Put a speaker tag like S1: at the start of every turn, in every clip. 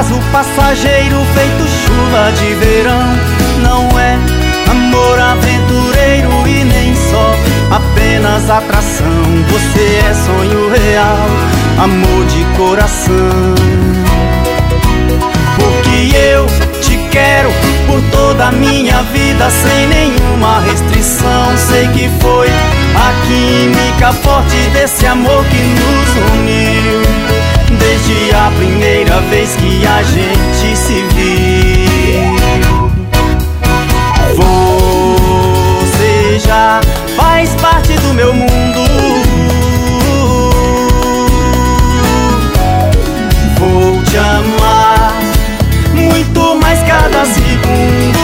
S1: caso passageiro feito chuva de verão. Não é amor aventureiro e nem só apenas atração. Você é sonho real, amor de coração. Porque eu te quero por toda a minha vida, sem nenhuma restrição. Sei que foi a química forte desse amor que nos uniu, desde a primeira vez que a gente se viu. Você já faz parte do meu mundo. Vou te amar muito mais cada segundo.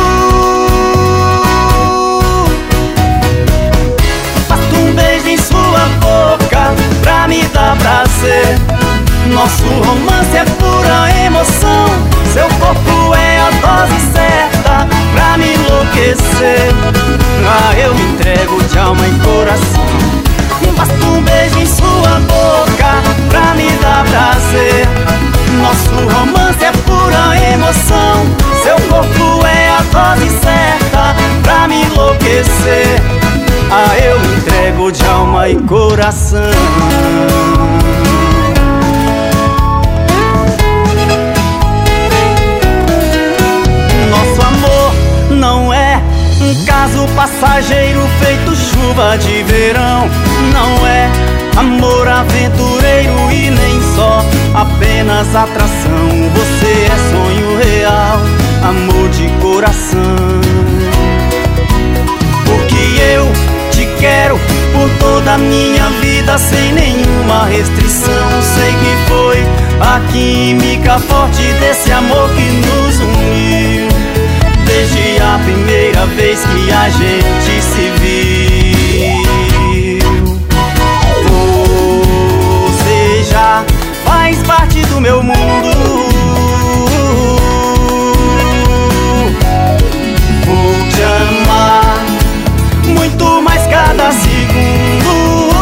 S1: Basta um beijo em sua boca pra me dar prazer. Nosso romance é pura emoção. Seu corpo é a dose certa pra me enlouquecer. Ah, eu me entrego de alma e coração. Basta um beijo em sua boca pra me dar prazer. Nosso romance é pura emoção. Seu corpo é a dose certa pra me enlouquecer. Ah, eu me entrego de alma e coração. Nosso amor não é um caso passageiro feito chuva de verão. Não é amor aventureiro e nem só apenas atração. Você é sonho real, amor de coração. Porque eu te quero por toda a minha vida, sem nenhuma restrição. Sei que foi a química forte desse amor que nos uniu, desde a primeira vez que a gente se viu. Você já faz parte do meu mundo. Vou te amar muito mais cada segundo.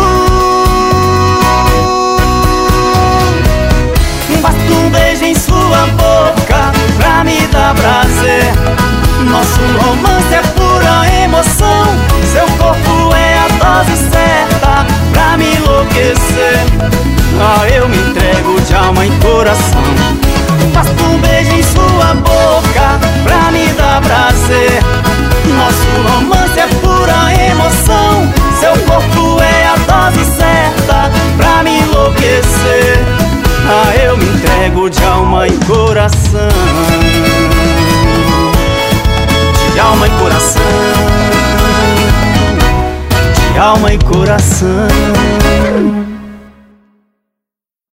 S1: Basta um beijo em sua boca pra me dar prazer. Nosso romance é pura emoção. Seu corpo é a dose certa pra me enlouquecer. Ah, eu me entrego de alma e coração. Basta um beijo em sua boca pra me dar prazer. Nosso romance é pura emoção. Seu corpo é a dose certa pra me enlouquecer. Ah, eu me entrego de alma e coração. De alma e coração. De alma e coração.